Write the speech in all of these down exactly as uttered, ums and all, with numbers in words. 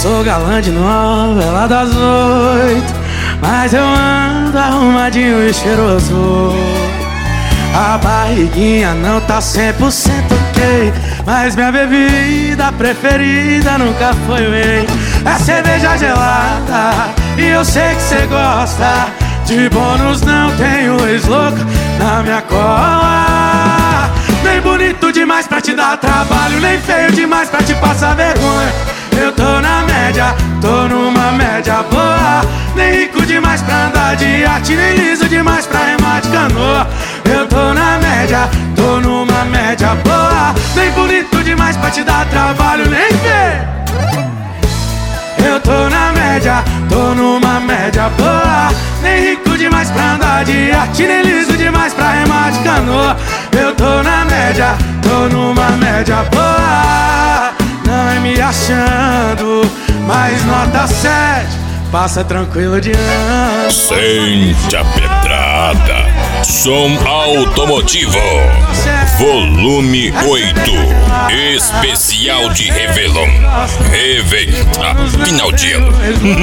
sou galã de novela das oito, mas eu ando arrumadinho e cheiroso. A barriguinha não tá cem por cento ok, mas minha bebida preferida nunca foi whey. É cerveja gelada e eu sei que cê gosta. De bônus não tenho ex-louca na minha cola. Nem bonito demais pra te dar trabalho, nem feio demais pra te passar vergonha. Eu tô na média, tô numa média boa. Nem rico demais pra andar de iate, nem liso demais pra remar de canoa. Eu tô na média, tô numa média boa. Nem bonito demais pra te dar trabalho, nem feio. Eu tô na média, tô numa média boa. Nem rico demais pra andar de iate, nem liso demais pra remar de canoa. Eu tô na média, tô numa média boa. Não é me achando, mas nota sete, passa tranquilo de ano. Sente a pedrada. Som automotivo volume oito, especial de Réveillon. Réveillon, final de ano.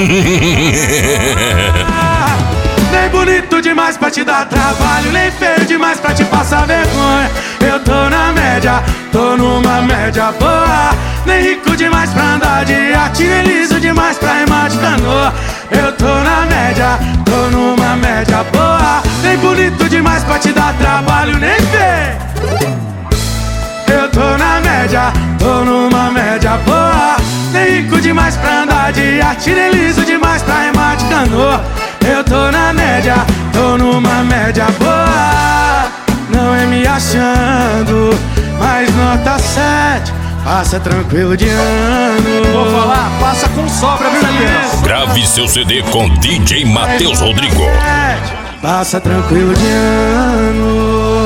Nem bonito demais pra te dar trabalho, nem feio demais pra te passar vergonha. Eu tô na média, tô numa média boa. Nem rico demais pra andar de iate, nem liso demais pra remar de canoa. Eu tô na média, tô numa média boa. Nem bonito demais pra te dar trabalho, nem feio. Eu tô na média, tô numa média boa. Nem rico demais pra andar de iate, nem liso demais pra remar de canoa. Eu tô na média, tô numa média boa. Não é me achando, mas nota sete, passa tranquilo de ano. Vou falar, passa com sobra, viu, Matheus? Grave seu C D com D J Matheus Rodrigo. Passa tranquilo de ano.